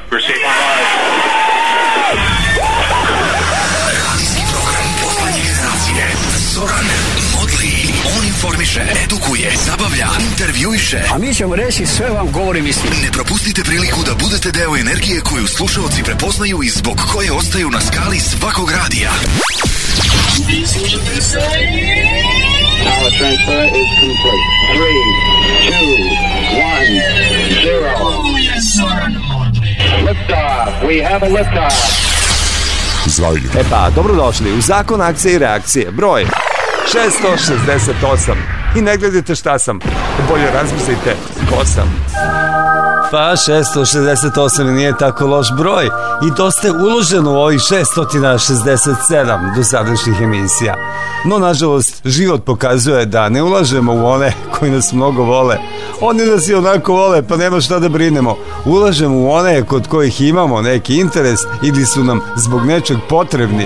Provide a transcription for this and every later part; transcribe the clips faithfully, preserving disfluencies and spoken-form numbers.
We're safe on live. Radijski program poslednje generacije. Zoran Modli. On informiše, edukuje, zabavlja, intervjuiše. A mi ćemo reći sve vam govorim istinu. Ne propustite priliku da budete deo energije koju slušaoci prepoznaju i zbog koje ostaju na skali svakog radija. Power transfer is complete. Three, two, one, zero. Oh, yes, Zoran Modli. Liftoff. We have a liftoff. E pa, dobrodošli u Zakon akcije i reakcije, broj šesto šezdeset osam. I ne gledajte šta sam, bolje razmislite ko sam. Pa šesto šezdeset osam nije tako loš broj i dosta je uloženo u ovih šesto šezdeset sedam dosadašnjih emisija. No, nažalost, život pokazuje da ne ulažemo u one koji nas mnogo vole. Oni nas i onako vole, pa nema šta da brinemo. Ulažemo u one kod kojih imamo neki interes ili su nam zbog nečeg potrebni.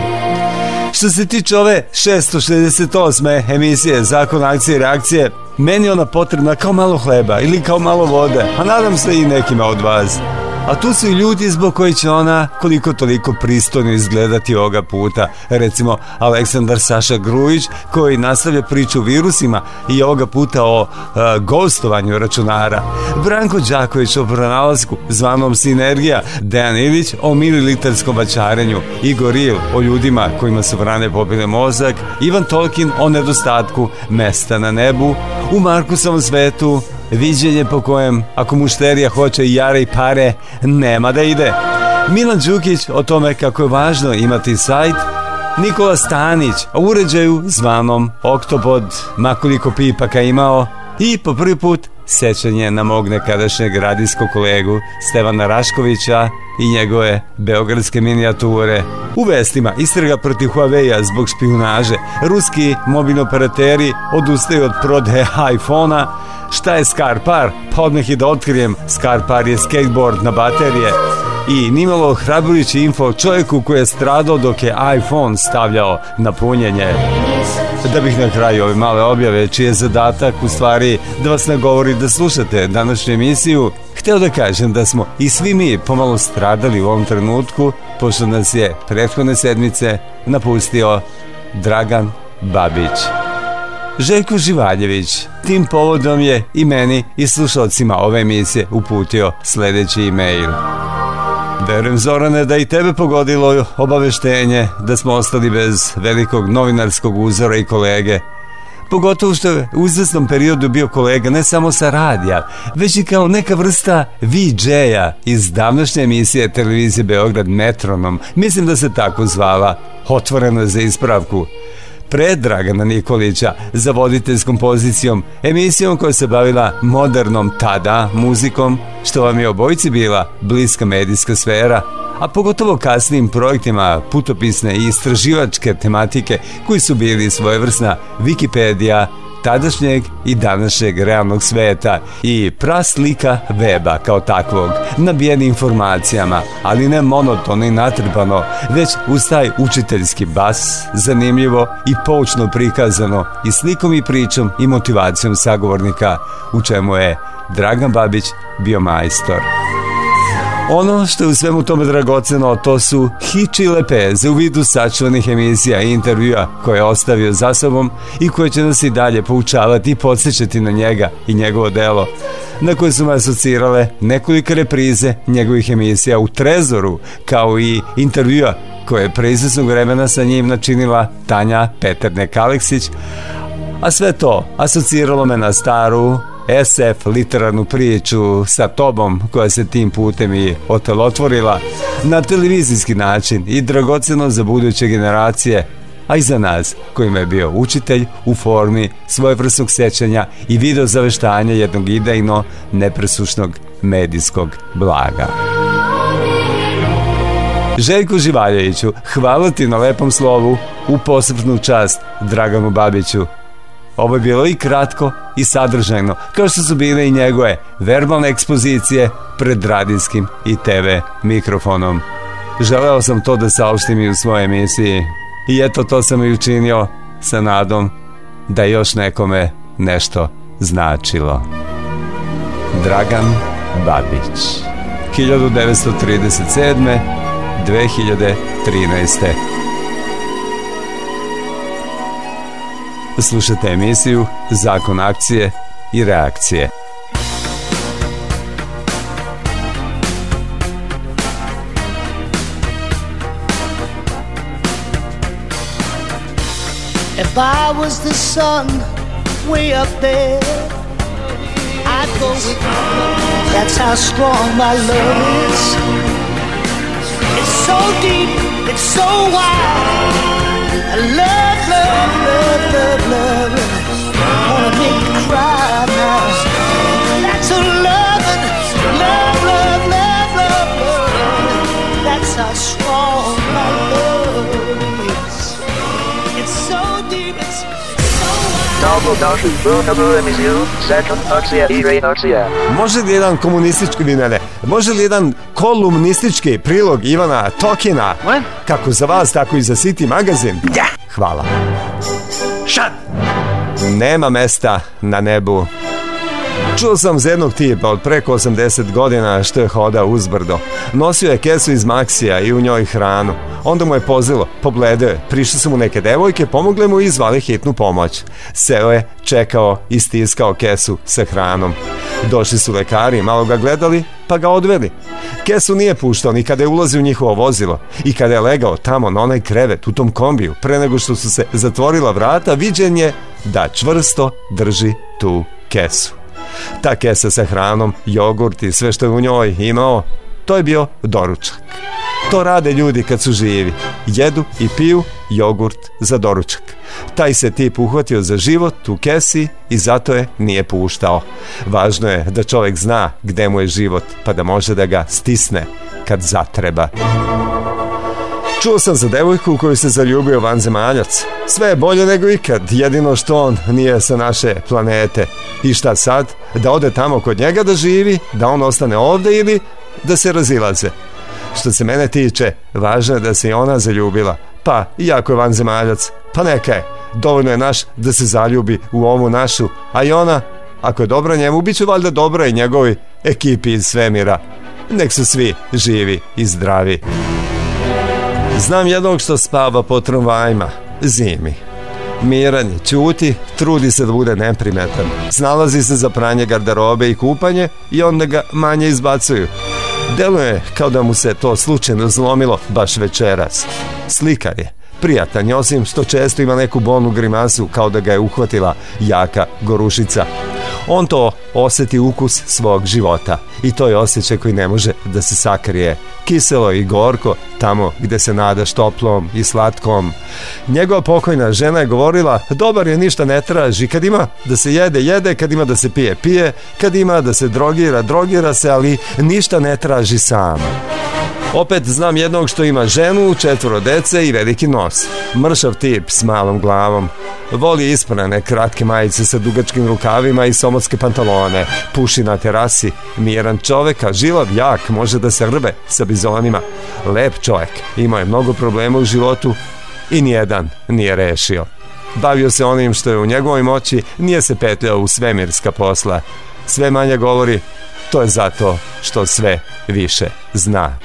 Što se tiče ove šesto šezdeset osme emisije Zakon akcije i reakcije, meni je ona potrebna kao malo hleba ili kao malo vode, a nadam se i nekima od vas. A tu su i ljudi zbog koji će ona koliko toliko pristojno izgledati ovoga puta. Recimo Aleksandar Saša Grujić koji nastavlja priču o virusima i ovoga puta o uh, gostovanju računara. Branko Đaković o pronalasku zvanom Sinergija, Dejan Ilić o mililitarskom vaćarenju, Igor Il o ljudima kojima su vrane popile mozak, Ivan Tolkin o nedostatku mesta na nebu, u Markusovom svetu viđenje po kojem ako mušterija hoće i jare i pare, nema da ide. Milan Đukić o tome kako je važno imati sajt, Nikola Stanić o uređaju zvanom Oktopod, makoliko pipaka imao, i po prvi put sećanje na mog nekadašnjeg radijskog kolegu Stevana Raškovića i njegove beogradske minijature. U vestima istraga protiv Huawei-a zbog špijunaže, ruski mobilni operateri odustaju od prodaje iPhone-a. Šta je Skarpar? Pa odmah i da otkrijem, Skarpar je skateboard na baterije. I nimalo ohrabrujući info o čovjeku koji je stradao dok je iPhone stavljao na punjenje. Da bih na kraju ove male objave, čiji je zadatak u stvari da vas nagovori da slušate današnju emisiju, hteo da kažem da smo i svi mi pomalo stradali u ovom trenutku, pošto nas je prethodne sedmice napustio Dragan Babić. Željko Živaljević tim povodom je i meni i slušalcima ove emisije uputio sledeći e-mail. Verujem, Zorane, da i tebe pogodilo obaveštenje da smo ostali bez velikog novinarskog uzora i kolege. Pogotovo što je u izvesnom periodu bio kolega ne samo sa radija, već i kao neka vrsta V J-a iz davnašnje emisije televizije Beograd Metronom, mislim da se tako zvala, otvoreno je za ispravku. Pre Dragana Nikolića za voditeljskom pozicijom, emisijom koja se bavila modernom tada muzikom, što vam je obojici bila bliska medijska sfera, a pogotovo kasnijim projektima putopisne i istraživačke tematike koji su bili svojevrsna Wikipedija tadašnjeg i današnjeg realnog sveta i praslika weba kao takvog, nabijeni informacijama, ali ne monotono i natrpano, već uz taj učiteljski bas, zanimljivo i poučno prikazano i slikom i pričom i motivacijom sagovornika, u čemu je Dragan Babić bio majstor. Ono što je u svemu tome dragoceno, to su hiči lepeze u vidu sačuvanih emisija i intervjua koje je ostavio za sobom i koje će nas i dalje poučavati i podsjećati na njega i njegovo delo, na koje su me asocirale nekolike reprize njegovih emisija u Trezoru, kao i intervjua koje je pre izvesnog vremena sa njim načinila Tanja Peternek-Aleksić, a sve to asociralo me na staru S F literarnu priču sa tobom koja se tim putem i otelotvorila na televizijski način i dragoceno za buduće generacije, a i za nas kojima je bio učitelj u formi svojevrsnog sećanja i video zaveštanja jednog idejno nepresušnog medijskog blaga. Željko Živaljeviću, hvala ti na lepom slovu, u posebnu čast Draganu Babiću. Ovo je bilo i kratko i sadržajno, kao što su bile i njegove verbalne ekspozicije pred radijskim i te ve mikrofonom. Želeo sam to da saopštim i u svojoj emisiji i eto to sam i učinio sa nadom da još nekome nešto značilo. Dragan Babić. hiljadu devetsto trideset sedme. dve hiljade trinaeste. Slušajte emisiju Zakon akcije i reakcije. If I was the sun way up there, I'd go with you. That's how strong my love is. It's so deep, it's so wide. I love, love, love, love, love, love. I wanna make you cry now. That's a lovin', love, love, love, love, love. That's how strong my love is. It's so deep, it's so wide. Dobrodošli u novu emisiju Zakon akcija i reakcija. Može li jedan komunistički, ne, ne, može li jedan kolumnistički prilog Ivana Tokina, What? kako za vas, tako i za City magazin? Ja. Hvala. Shut. Nema mesta na nebu. Čuo sam za jednog tipa od preko osamdeset godina što je hodao uzbrdo. Nosio je kesu iz Maksija i u njoj hranu. Onda mu je pozilo, pobledeo je, prišle su mu neke devojke, pomogle mu i zvali hitnu pomoć. Seo je, čekao i stiskao kesu sa hranom. Došli su lekari, malo ga gledali, pa ga odveli. Kesu nije puštao ni kada je ulazio u njihovo vozilo i kada je legao tamo na onaj krevet u tom kombiju, pre nego što su se zatvorila vrata, viđen je da čvrsto drži tu kesu. Ta kesa sa hranom, jogurt i sve što je u njoj imao, to je bio doručak. To rade ljudi kad su živi. Jedu i piju jogurt za doručak. Taj se tip uhvatio za život u kesi i zato je nije puštao. Važno je da čovjek zna gde mu je život, pa da može da ga stisne kad zatreba. Čuo sam za devojku u koju se zaljubio vanzemaljac. Sve je bolje nego ikad, jedino što on nije sa naše planete. I šta sad? Da ode tamo kod njega da živi, da on ostane ovde ili da se razilaze? Što se mene tiče, važno je da se i ona zaljubila. Pa, iako je vanzemaljac, pa neka je. Dovoljno je naš da se zaljubi u ovu našu, a i ona, ako je dobra njemu, bit će valjda dobra i njegovi ekipi iz svemira. Nek su svi živi i zdravi. Znam jednog što spava po tramvajima, zimi. Miran je, ćuti, trudi se da bude neprimetan. Snalazi se za pranje garderobe i kupanje i onda ga manje izbacuju. Deluje kao da mu se to slučajno zlomilo baš večeras. Slikar je, prijatan je, osim što često ima neku bolnu grimasu kao da ga je uhvatila jaka gorušica. On to osjeti ukus svog života i to je osjećaj koji ne može da se sakrije. Kiselo i gorko tamo gde se nadaš toplom i slatkom. Njegova pokojna žena je govorila, dobar je, ništa ne traži, kad ima da se jede, jede, kad ima da se pije, pije, kad ima da se drogira, drogira se, ali ništa ne traži sam. Opet znam jednog što ima ženu, četvoro dece i veliki nos. Mršav tip s malom glavom. Voli isprane kratke majice sa dugačkim rukavima i somotske pantalone. Puši na terasi. Miran čovek, a žilav, jak, može da se rbe sa bizonima. Lep čovek. Imao je mnogo problema u životu i nijedan nije rešio. Bavio se onim što je u njegovoj moći, nije se petljao u svemirska posla. Sve manje govori, to je zato što sve više zna.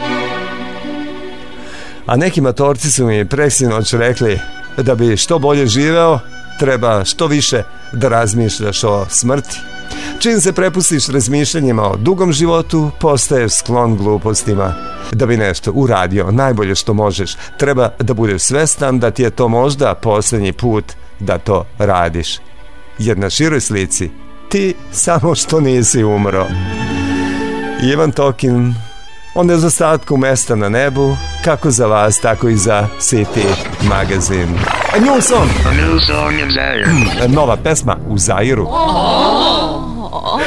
A neki matorci su mi preksinoć rekli da bi što bolje živeo, treba što više da razmišljaš o smrti. Čim se prepustiš razmišljanjima o dugom životu, postaješ sklon glupostima. Da bi nešto uradio najbolje što možeš, treba da budeš svestan da ti je to možda posljednji put da to radiš. Jer na široj slici ti samo što nisi umro. Ivan Tokin, o nedostatku mesta na nebu, kako za vas, tako i za City magazin. A new song! A new song in Zaire. Nova pesma u Zairu. Oh.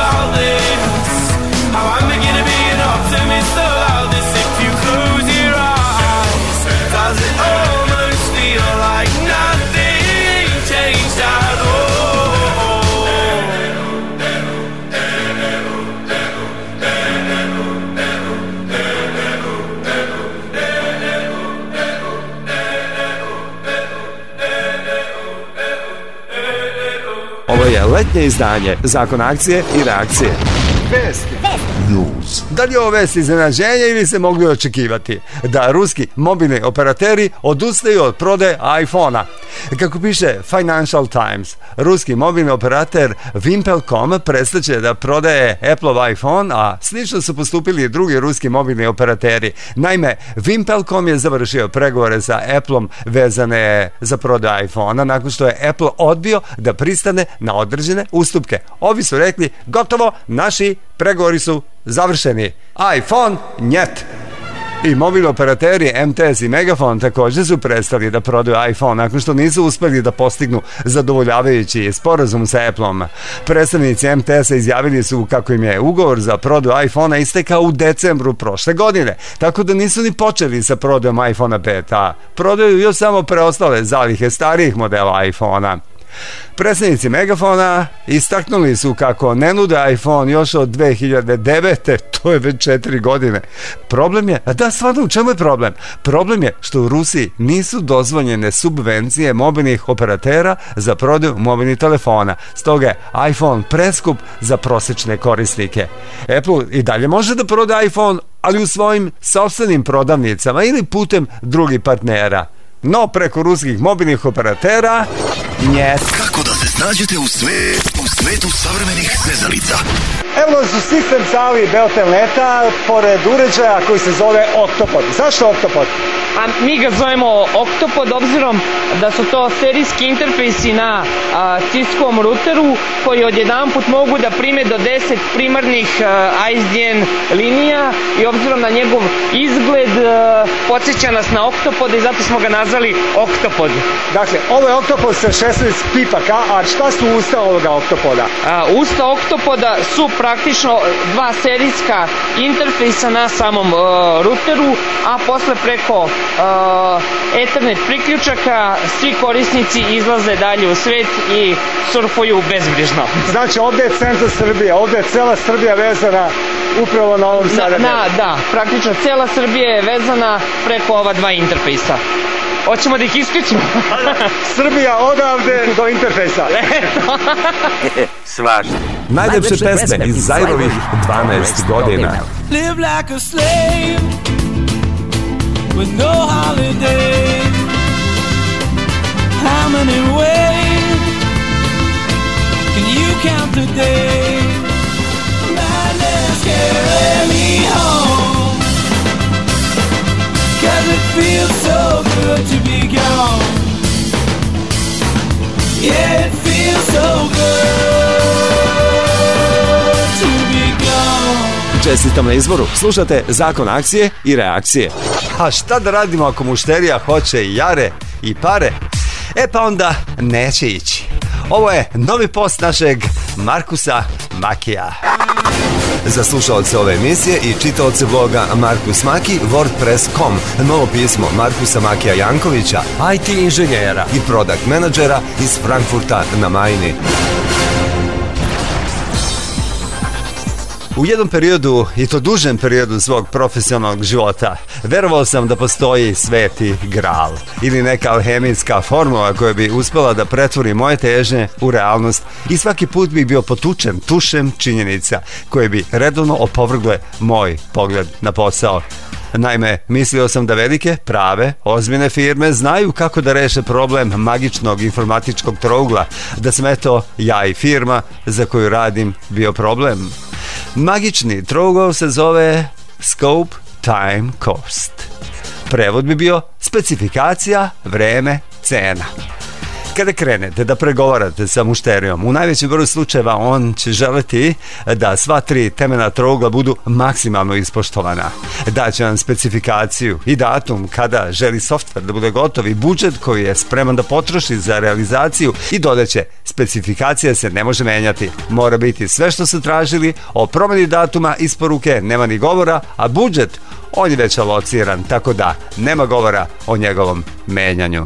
Optimist about this if you close your eyes. letnje izdanje Zakon akcije i reakcije. Vesti. News. Da li je ovo vest iznenađenja ili se mogli očekivati da ruski mobilni operateri odustaju od prodaje iPhona? Kako piše Financial Times, ruski mobilni operater Wimpelcom prestaće da prodaje Appleov iPhone, a slično su postupili i drugi ruski mobilni operateri. Naime, Wimpelcom je završio pregovore sa Appleom vezane za prodaju iPhona nakon što je Apple odbio da pristane na određene ustupke. Ovi su rekli, gotovo, naši pregovori su završeni. iPhone, njet. I mobilni operateri M T S i Megafon također su prestali da prodaju iPhone nakon što nisu uspjeli da postignu zadovoljavajući sporazum sa Appleom. Predstavnici M T S-a izjavili su kako im je ugovor za prodaju iPhona istekao u decembru prošle godine, tako da nisu ni počeli sa prodajom iPhona pet, a prodaju još samo preostale zalihe starijih modela iPhona. Predstavnici Megafona istaknuli su kako ne nude iPhone još od dve hiljade devete. To je već četiri godine. Problem je, a da, stvarno, u čemu je problem? Problem je što u Rusiji nisu dozvoljene subvencije mobilnih operatera za prodaju mobilnih telefona. Stoga je iPhone preskup za prosječne korisnike. Apple i dalje može da proda iPhone, ali u svojim sopstvenim prodavnicama ili putem drugih partnera. No preko ruskih mobilnih operatera njet. Kako da se snađete u, sve, u svetu savremenih svezalica? Evo su sistem sali Beltelneta pored uređaja koji se zove Octopod. Zašto Octopod? A mi ga zovemo Octopod obzirom da su to serijski interfejsi na a, Ciscovom ruteru koji odjedanput mogu da prime do deset primarnih a, I S D N linija i obzirom na njegov izgled a, podsjeća nas na Octopod i zato smo ga nazvali Octopod. Dakle, ovo je Octopod sa šesnaest pipaka, a šta su usta ovoga Octopoda? A, usta Octopoda su praktično dva serijska interfejsa na samom uh, ruteru, a posle preko uh, Ethernet priključaka svi korisnici izlaze dalje u svet i surfuju bezbrižno. Znači ovdje je centar Srbije, ovdje je cela Srbija vezana upravo na ovom sadržaju. Na, da, praktično cela Srbija je vezana preko ova dva interfejsa. Hoćemo da ih isključimo? Srbija odavde do interfejsa. Svašta. Najljepše pesme iz Zairovih dvanaest godina. Live like a slave with no holiday. How many ways can you count the days? Madness carry me home, 'cause it feels so good to be gone. Yeah, it feels so good to be gone. Čestitam na izboru. Slušate Zakon akcije i reakcije. A šta da radimo ako mušterija hoće i jare i pare? E pa onda neće ići. Ovo je novi post našeg Markusa Makija. Za slušalce ove emisije i čitaoce bloga Markus Maki, WordPress dot com, novo pismo Markusa Makija Jankovića, I T inženjera i product menadžera iz Frankfurta na Majni. U jednom periodu, i to dužem periodu svog profesionalnog života, verovao sam da postoji sveti gral ili neka alhemijska formula koja bi uspela da pretvori moje težnje u realnost i svaki put bih bio potučen tušem činjenica koje bi redovno opovrgle moj pogled na posao. Naime, mislio sam da velike, prave, ozbiljne firme znaju kako da reše problem magičnog informatičkog trougla, da sam eto ja i firma za koju radim bio problem. Magični trougao se zove Scope, Time, Cost. Prevod bi bio specifikacija, vreme, cena. Kada krenete da pregovarate sa mušterijom, u najvećem broju slučajeva on će želiti da sva tri temeljna trougla budu maksimalno ispoštovana. Daće vam specifikaciju i datum kada želi softver da bude gotov i budžet koji je spreman da potroši za realizaciju i dodaće, specifikacija se ne može menjati. Mora biti sve što su tražili, o promjeni datuma isporuke nema ni govora, a budžet, on je već alociran, tako da nema govora o njegovom menjanju.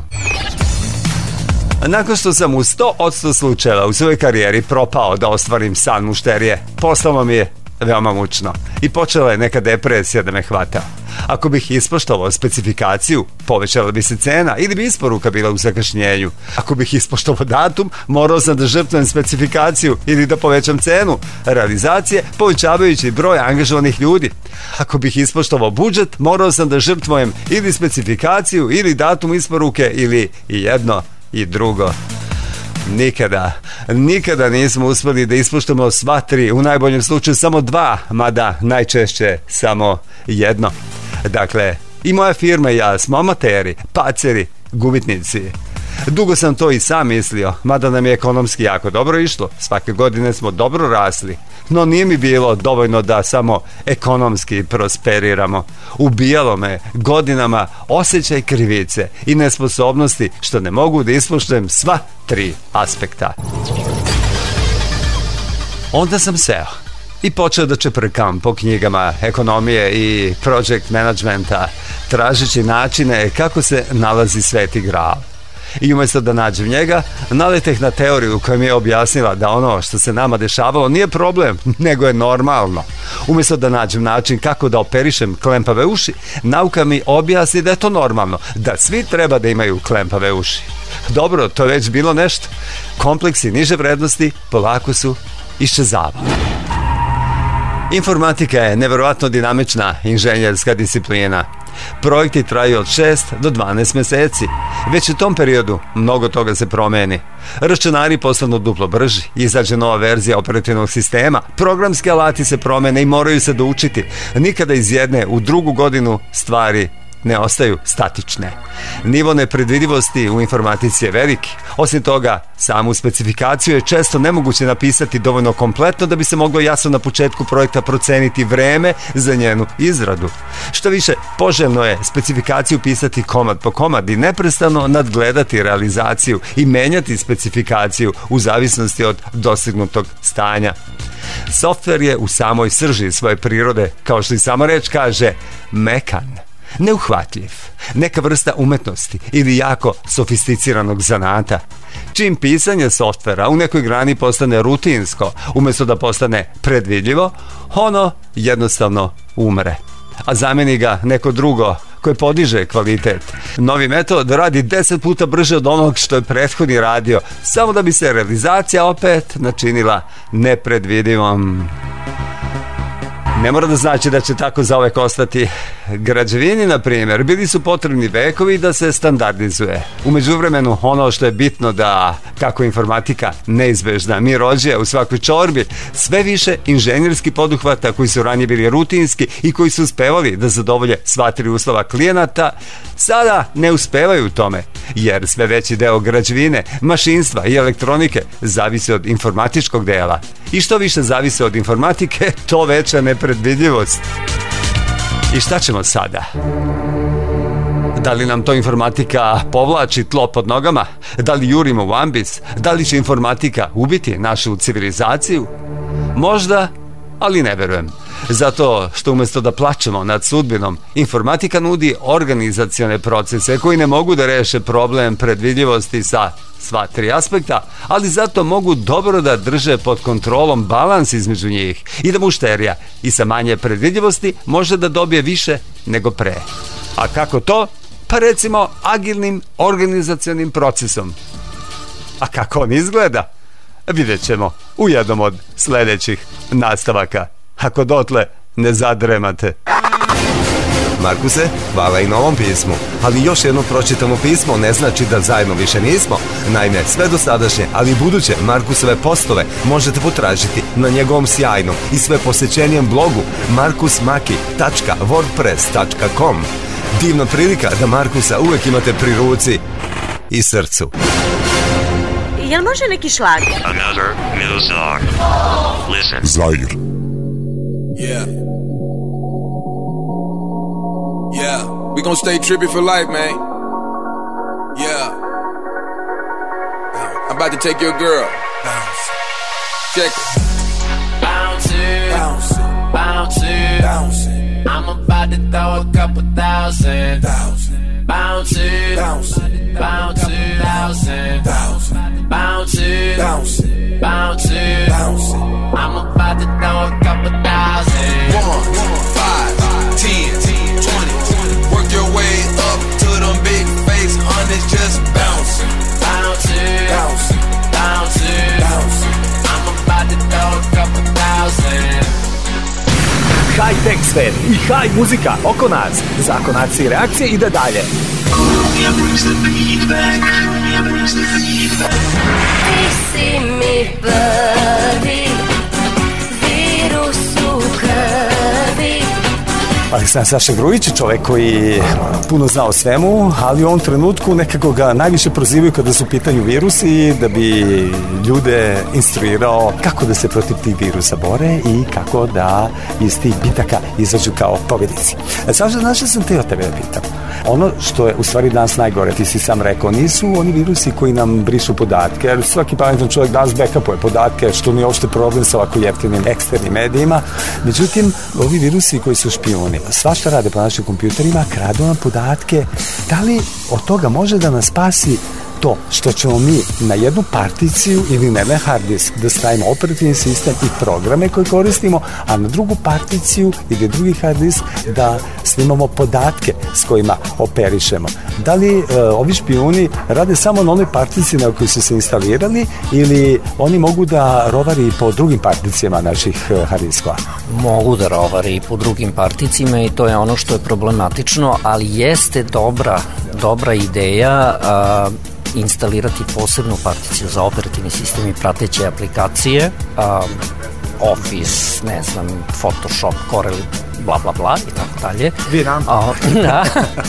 Nakon što sam u sto posto slučajeva u svojoj karijeri propao da ostvarim san mušterije, postalo mi je veoma mučno i počela je neka depresija da me hvata. Ako bih ispoštovao specifikaciju, povećala bi se cena ili bi isporuka bila u zakašnjenju. Ako bih ispoštovao datum, morao sam da žrtvujem specifikaciju ili da povećam cenu realizacije, povećavajući broj angažovanih ljudi. Ako bih ispoštovao budžet, morao sam da žrtvujem ili specifikaciju ili datum isporuke ili i jedno i drugo. Nikada, nikada nismo uspeli da ispoštujemo sva tri, u najboljem slučaju samo dva, mada najčešće samo jedno. Dakle, i moja firma i ja smo amateri, paceri, gubitnici. Dugo sam to i sam mislio, mada nam je ekonomski jako dobro išlo, svake godine smo dobro rasli, no nije mi bilo dovoljno da samo ekonomski prosperiramo. Ubijalo me godinama osjećaj krivice i nesposobnosti što ne mogu da ispoštujem sva tri aspekta. Onda sam seo i počeo da čeprkam po knjigama ekonomije i project managementa, tražeći načine kako se nalazi Sveti Graal. I umjesto da nađem njega, naleteh na teoriju koja mi je objasnila da ono što se nama dešavalo nije problem, nego je normalno. Umjesto da nađem način kako da operišem klempave uši, nauka mi objasni da je to normalno, da svi treba da imaju klempave uši. Dobro, to je već bilo nešto. Kompleksi niže vrednosti polako su iščezavali. Informatika je neverovatno dinamična inženjerska disciplina. Projekti traju od šest do dvanaest meseci. Već u tom periodu mnogo toga se promeni. Računari postanu duplo brži, izađe nova verzija operativnog sistema, programski alati se promene i moraju se doučiti. Nikada iz jedne u drugu godinu stvari ne ostaju statične. Nivo nepredvidivosti u informatici je veliki. Osim toga, samu specifikaciju je često nemoguće napisati dovoljno kompletno da bi se moglo jasno na početku projekta proceniti vreme za njenu izradu. Što više, poželjno je specifikaciju pisati komad po komad i neprestano nadgledati realizaciju i menjati specifikaciju u zavisnosti od dostignutog stanja. Softver je u samoj srži svoje prirode, kao što i sama reč kaže, mekan, neuhvatljiv, neka vrsta umetnosti ili jako sofisticiranog zanata. Čim pisanje softvera u nekoj grani postane rutinsko, umjesto da postane predvidljivo, ono jednostavno umre, a zameni ga neko drugo koje podiže kvalitet. Novi metod radi deset puta brže od onog što je prethodni radio, samo da bi se realizacija opet načinila nepredvidivom. Ne mora da znači da će tako zauvek ostati. Građevini, na primjer, bili su potrebni vekovi da se standardizuje. U međuvremenu, ono što je bitno da, kako je informatika neizbežna mirođija u svakoj čorbi, sve više inženjerski poduhvata koji su ranije bili rutinski i koji su uspevali da zadovolje sva tri uslova klijenata, sada ne uspevaju u tome, jer sve veći deo građevine, mašinstva i elektronike zavisi od informatičkog dela. I što više zavisi od informatike, to veća nepredvidljivost. I šta ćemo sada? Da li nam to informatika povlači tlo pod nogama? Da li jurimo u ambis? Da li će informatika ubiti našu civilizaciju? Možda, ali ne verujem. Zato što umjesto da plačemo nad sudbinom, informatika nudi organizacione procese koji ne mogu da reše problem predvidljivosti sa sva tri aspekta, ali zato mogu dobro da drže pod kontrolom balans između njih i da mušterija i sa manje predvidljivosti može da dobije više nego pre. A kako to? Pa recimo agilnim organizacionim procesom. A kako on izgleda? Vidjet ćemo u jednom od sljedećih nastavaka. Ako dotle ne zadremate. Markuse, hvala i na ovom pismu, ali još jedno pročitano pismo ne znači da zajedno više nismo. Naime, sve dosadašnje, ali i buduće Markusove postove možete potražiti na njegovom sjajnom i sve posjećenijem blogu markus maki tačka wordpress tačka com. Divna prilika da Markusa uvek imate pri ruci i srcu. Jel može neki šlag? Another new song. Listen. Zair. Yeah. Yeah, we gon' stay trippy for life, man. Yeah. I'm about to take your girl. Bounce. Check it. Bounce it. Bounce it. Bounce it. Bounce it. I'm about to throw a couple thousand. Thousand. Bounce it. Bounce it. Bounce it. Thousand. Thousand. Bounce it. Bounce it. Bounce it. Bounce it. I'm about to throw a couple thousand. One, five, ten, twenty. high-tech svet i high muzika oko nas. Zakon akcije i reakcije ide dalje. Ti si mi prvi virus u krvi. Aleksandar Saša Grujić je čovek koji puno zna o svemu, ali u ovom trenutku nekako ga najviše prozivaju kada su u pitanju virusi, da bi ljude instruirao kako da se protiv tih virusa bore i kako da iz tih bitaka izađu kao pobednici. Saša, znaš što sam te od tebe pitam? Ono što je u stvari danas najgore, ti si sam rekao, nisu oni virusi koji nam brišu podatke, jer svaki pametan čovjek danas backupuje podatke, što nije uopšte problem sa ovako jeftinim eksternim medijima. Međutim, ovi virusi koji su špijuni, svašta rade po našim kompjuterima, kradu nam podatke. Da li od toga može da nas spasi to što ćemo mi na jednu particiju ili na jedan hard disk da stavimo operativni sistem i programe koje koristimo, a na drugu particiju ili drugi hard disk da snimamo podatke s kojima operišemo? Da li e, ovi špijuni rade samo na onoj particiji na kojoj su se instalirali ili oni mogu da rovari po drugim particijama naših e, hard diskova? Mogu da rovari po drugim particijama i to je ono što je problematično, ali jeste dobra, dobra ideja a, instalirati posebnu particiju za operativni sistem i prateće aplikacije, um, Office, ne znam, Photoshop, Corel, bla bla bla i tako dalje. Vi nam. Da.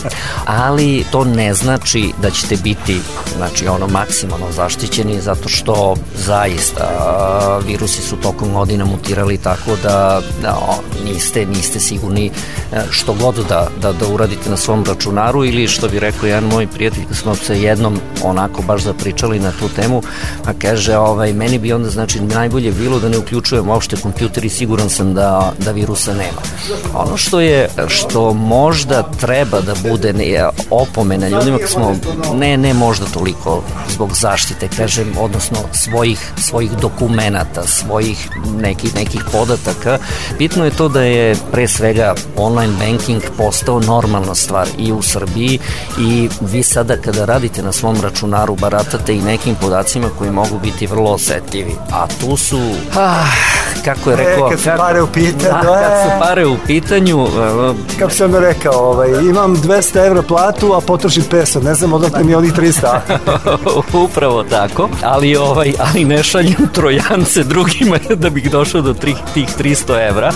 Ali to ne znači da ćete biti, znači ono, maksimalno zaštićeni, zato što zaista virusi su tokom godina mutirali tako da, da niste, niste sigurni što god da, da, da uradite na svom računaru, ili što bi rekao jedan moj prijatelj, kad smo se jednom onako baš zapričali na tu temu, a kaže, ovaj, meni bi onda znači najbolje bilo da ne uključujem uopšte kompjuter i siguran sam da, da virusa nema. Ono što je, što možda treba da bude ne, opomena ljudima, kad smo, ne, ne možda toliko zbog zaštite, kažem, odnosno svojih, svojih dokumenata, svojih nekih, nekih podataka, bitno je to da je pre svega online banking postao normalna stvar i u Srbiji, i vi sada kada radite na svom računaru baratate i nekim podacima koji mogu biti vrlo osetljivi, a tu su, ah, kako je rekao, e, kad su pare u pitanju, da, kad su pare u pitanju, kako sam rekao, ovaj, imam dvesta evra platu, a potrošim petsto, ne znam odakle mi onih trista. Upravo tako, ali, ovaj, ali ne šaljem trojance drugima da bih došao do tih, tih tristo evra.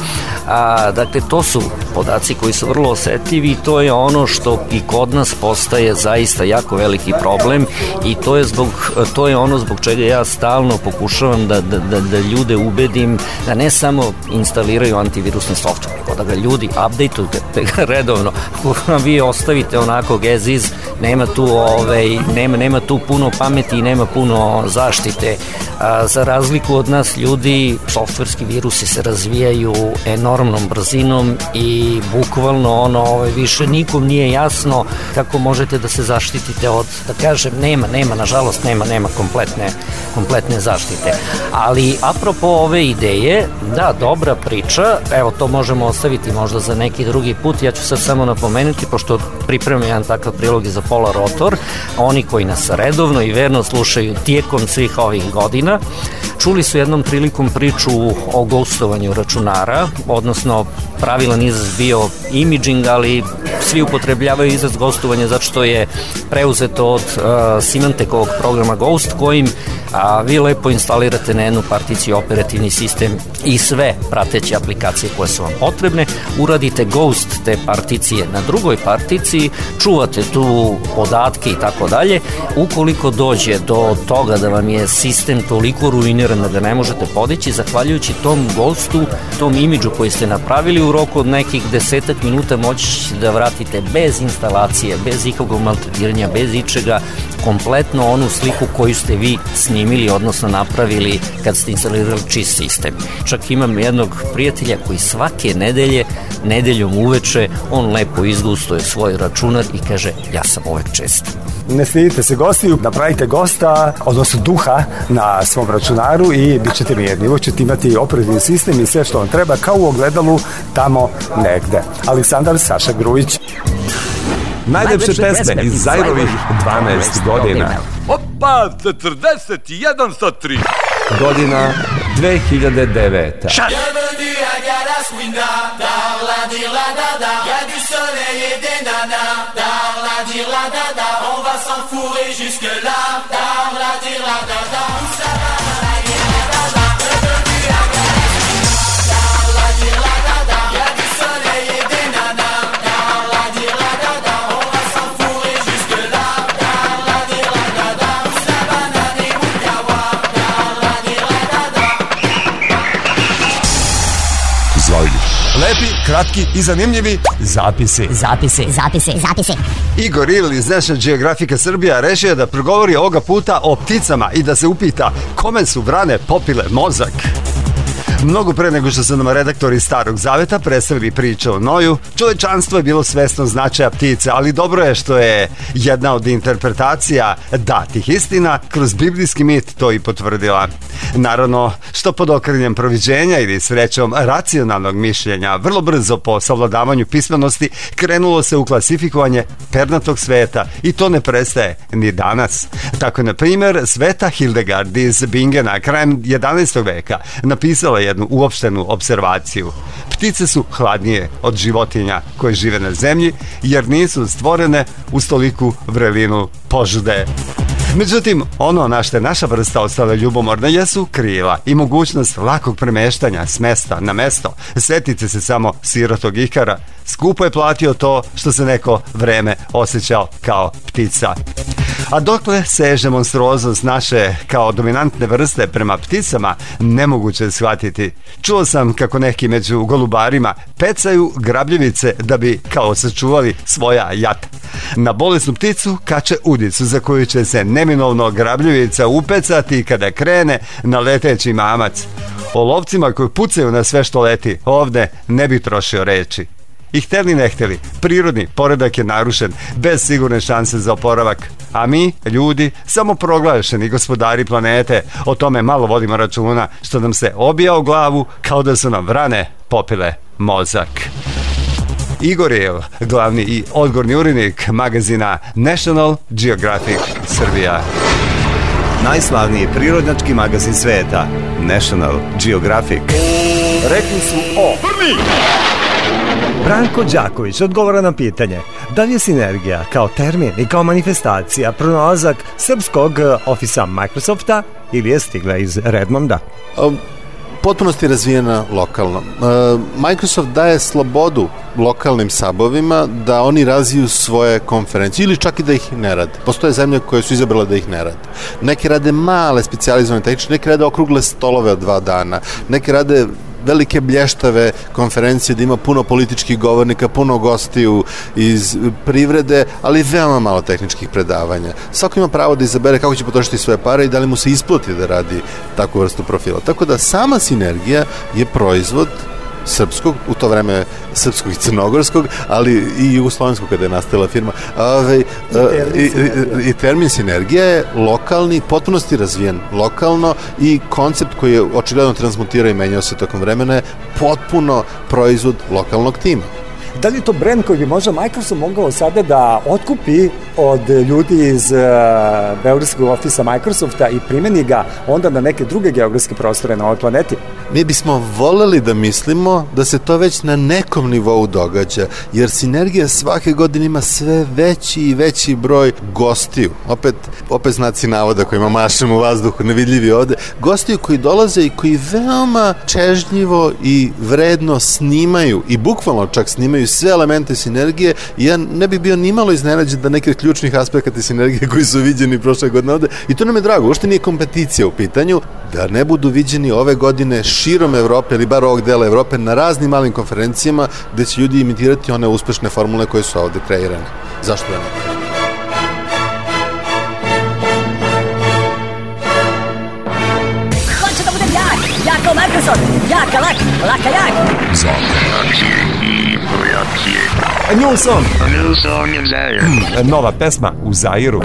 A, dakle, to su podaci koji su vrlo osetljivi i to je ono što i kod nas postaje zaista jako veliki problem, i to je, zbog, to je ono zbog čega ja stalno pokušavam da, da, da, da ljude ubedim da ne samo instaliraju antivirusni software, nego da ga ljudi update-ujte ga redovno. Ako vi ostavite onako as is, nema tu, ovaj, nema, nema tu puno pameti i nema puno zaštite. A, za razliku od nas ljudi, softverski virusi se razvijaju enormnom brzinom i bukvalno ono, ovaj, više nikom nije jasno kako možete da se zaštitite od, da kažem, nema, nema, nažalost nema, nema kompletne, kompletne zaštite. Ali apropo ove ideje, da, dobra priča, evo to možemo ostaviti možda za neki drugi put, ja ću sad samo napomenuti, pošto pripremam jedan takav prilog i za Pola Rotor, oni koji nas redovno i verno slušaju tijekom svih ovih godina, čuli su jednom prilikom priču o ghostovanju računara, odnosno pravilan izraz bio imaging, ali svi upotrebljavaju izraz ghostovanja zato što je preuzeto od uh, Symantecovog programa Ghost, kojim a, vi lepo instalirate na jednu particiju operativni sistem i sve prateće aplikacije koje su vam potrebne, uradite ghost te particije na drugoj particiji, čuvate tu podatke i tako dalje. Ukoliko dođe do toga da vam je sistem toliko ruiniran da ga ne možete podići, zahvaljujući tom ghostu, tom imidžu koji ste napravili, u roku od nekih desetak minuta moći da vratite bez instalacije, bez ikakvog maltretiranja, bez ičega, kompletno onu sliku koju ste vi snimili, odnosno napravili kad ste instalirali čist sistem. Čak imam jednog prijatelja koji svake nedelje, nedeljom uveče, on lepo izgustuje svoj računar i kaže, ja sam uvek čest. Ne stidite se gostiju, napravite gosta, odnosno duha na svom računaru i bit ćete mirni. Uvijek ćete imati operativni sistem i sve što vam treba, kao u ogledalu tamo negde. Aleksandar Saša Grujić. Najlepše pesme iz Zairovih dvanaest godina. Opa, četrdeset jedan sa tri. Godina dve hiljade deveta. Šat! glace, oui, na, dar, la, dire, la, da, da. Y'a du soleil et des nanas, dar, la, dire, la, da, da. On va s'enfourrer jusque là, dar, la, dire, la, da, da. Où ça va, la, dire, la, da, da. Revenu à Galaxie, dar, la, dire, la, da, da. Y'a du soleil et des nanas, dar, la, dire, la, da, da. On va s'enfourrer jusque là, dar, la, dire, la, da, da. Où ça va, nani, mukawa, dar, la, dire, la, da, da. Lepi, kratki i zanimljivi zapisi. Zapisi. Zapisi. Zapisi. Igor Il iz National Geographica Srbija rešio da progovori ovoga puta o pticama i da se upita kome su vrane popile mozak. Mnogo pre nego što su nam redaktori Starog Zaveta predstavili priču o Noju, čovečanstvo je bilo svesno značaja ptice, ali dobro je što je jedna od interpretacija datih istina kroz biblijski mit to i potvrdila. Naravno, što pod okriljem proviđenja ili srećom racionalnog mišljenja, vrlo brzo po savladavanju pismenosti krenulo se u klasifikovanje pernatog sveta i to ne prestaje ni danas. Tako je, na primjer, Sveta Hildegard iz Bingena krajem jedanaestog veka napisala jednu uopštenu observaciju. Ptice su hladnije od životinja koje žive na zemlji jer nisu stvorene uz toliku vrelinu požude. Međutim, ono na što je naša vrsta ostala ljubomorna jesu krila i mogućnost lakog premeštanja s mesta na mesto. Setite se samo sirotog Ikara. Skupo je platio to što se neko vreme osjećao kao ptica. A dokle seže monstruoznost naše kao dominantne vrste prema pticama, nemoguće je shvatiti. Čuo sam kako neki među golubarima pecaju grabljivice da bi kao sačuvali svoja jata. Na bolesnu pticu kače udicu za koju će se neminovno grabljivica upecati kada krene na leteći mamac. O lovcima koji pucaju na sve što leti ovde ne bi trošio reči. I hteli ne hteli, prirodni poredak je narušen, bez sigurne šanse za oporavak. A mi, ljudi, samo proglašeni gospodari planete, o tome malo vodimo računa, što nam se obija u glavu kao da su nam vrane popile mozak. Igor Il, glavni i odgovorni urednik magazina National Geographic Srbija. Najslavniji prirodnjački magazin sveta, National Geographic. Rekli su o Prvi! Branko Đaković odgovara na pitanje da li je sinergija kao termin i kao manifestacija pronalazak srpskog ofisa Microsofta ili je stigla iz Redmonda? Um. Potpunosti je razvijena lokalno. Microsoft daje slobodu lokalnim sabovima da oni razviju svoje konferencije ili čak i da ih ne rade. Postoje zemlje koje su izabrale da ih ne rade. Neke rade male specijalizovane tehničke, neke rade okrugle stolove od dva dana, neke rade velike blještave konferencije da ima puno političkih govornika, puno gostiju iz privrede, ali veoma malo tehničkih predavanja. Svako ima pravo da izabere kako će potrošiti svoje pare i da li mu se isplati da radi takvu vrstu profila. Tako da sama sinergija je proizvod srpskog, u to vreme srpskog i crnogorskog, ali i jugoslovenskog kada je nastala firma. Ove, i, i, I termin sinergija je lokalni, potpunosti razvijen lokalno i koncept koji je očigledno transmutirao i menjao se tokom vremena je potpuno proizvod lokalnog tima. Da li je to brend koji bi možda Microsoft mogao sada da otkupi od ljudi iz uh, beogradskog ofisa Microsofta i primeni ga onda na neke druge geografske prostore na ovoj planeti? Mi bismo voleli da mislimo da se to već na nekom nivou događa, jer sinergija svake godine ima sve veći i veći broj gostiju. Opet, opet znaci navoda kojima mašemo u vazduhu, nevidljivi ovde. Gostiju koji dolaze i koji veoma čežnjivo i vredno snimaju i bukvalno čak snimaju sve elemente sinergije i ja ne bih bio nimalo iznenađen da neki od ključnih aspekata sinergije koji su viđeni prošle godine ovde, i to nam je drago, uopšte nije kompeticija u pitanju, da ne budu viđeni ove godine širom Evrope ili bar ovog dela Evrope na raznim malim konferencijama gde će ljudi imitirati one uspešne formule koje su ovde kreirane. Zašto da ne? Hoće da budem jak, jak kao Microsoft, jak kao lak, laka jak. A new song. A new song in Zaire. Nova pesma u Zairu.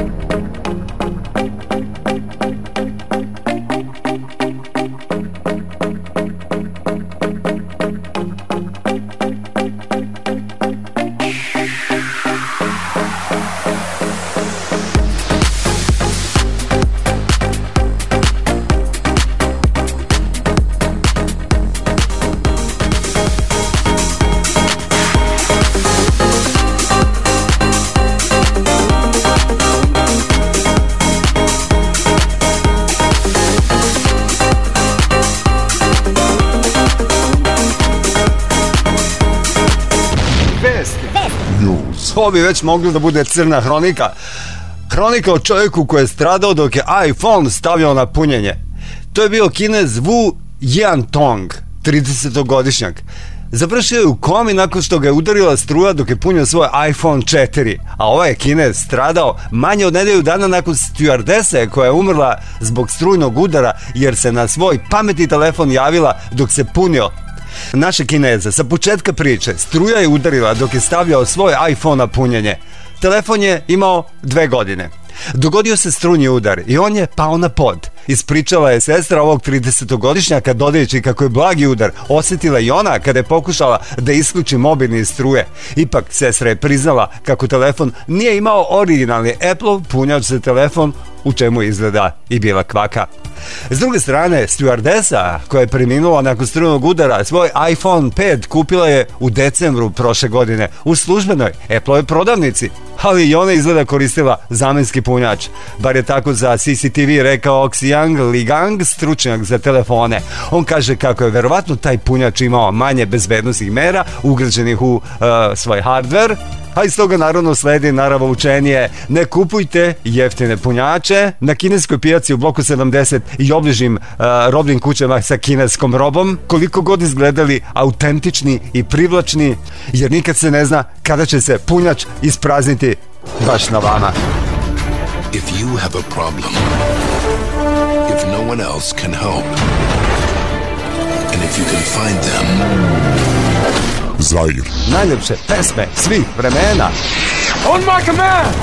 To bi već moglo da bude crna hronika. Hronika o čovjeku koji je stradao dok je iPhone stavljao na punjenje. To je bio Kinez Wu Jiantong, tridesetogodišnjak. Završio je u komi nakon što ga je udarila struja dok je punio svoj iPhone četiri, a ovaj je Kinez stradao manje od nedelju dana nakon stjuardese koja je umrla zbog strujnog udara jer se na svoj pametni telefon javila dok se punio. Naše Kineze, sa početka priče, struja je udarila dok je stavljao svoj iPhone na punjenje. Telefon je imao dve godine. Dogodio se strujni udar i on je pao na pod. Ispričala je sestra ovog tridesetogodišnjaka dodajući kako je blagi udar osjetila i ona kada je pokušala da isključi mobilni iz struje. Ipak sestra je priznala kako telefon nije imao originalni Apple punjač za telefon, u čemu izgleda i bila kvaka. S druge strane, stjuardesa koja je preminula nakon strujnog udara svoj iPhone pet kupila je u decembru prošle godine u službenoj Apple-ove prodavnici, ali i ona izgleda koristila zamenski punjač. Bar je tako za C C T V rekao Xiang Ligang, stručnjak za telefone. On kaže kako je verovatno taj punjač imao manje bezbednosnih mera ugrađenih u uh, svoj hardware, a iz toga naravno sledi naravoučenje: ne kupujte jeftine punjače na kineskoj pijaci u bloku sedamdeset i obližnjim uh, robnim kućama sa kineskom robom, koliko god izgledali autentični i privlačni, jer nikad se ne zna kada će se punjač isprazniti baš na vama. If you have a problem, if no one else can help, and if you can find them, Zair. Najljepše pesme svih vremena. On my command!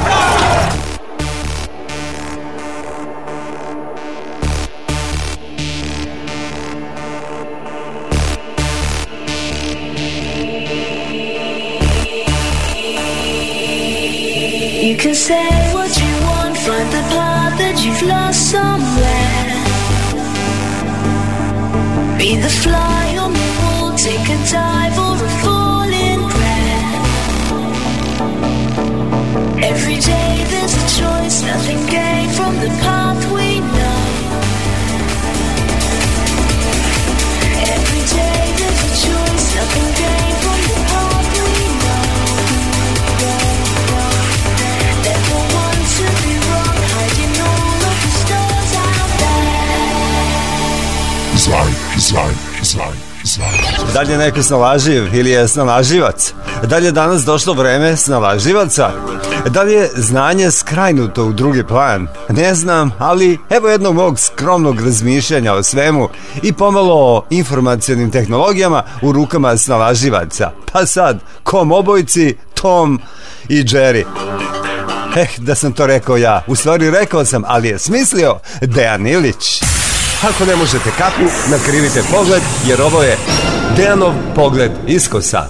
You can say what you want, find the path that you've lost somewhere. Be the fly on the wall, take a dive or a falling prayer. Every day there's a choice, nothing gained from the path we know. Every day there's a choice, nothing gained from the path we know. Never want to be wrong, hiding all of the stars out there. Zair, Zair, Zair, Zair. Da li je neko snalaživ ili je snalaživac? Da li je danas došlo vreme snalaživaca? Da li je znanje skrajnuto u drugi plan? Ne znam, ali evo jednog mog skromnog razmišljanja o svemu i pomalo o informacionim tehnologijama u rukama snalaživaca. Pa sad, kom obojci, Tom i Jerry. Eh, da sam to rekao ja. U stvari rekao sam, ali je smislio Dejan Ilić. Ako ne možete kapu, nakrivite pogled, jer ovo je Dejanov pogled iskosa.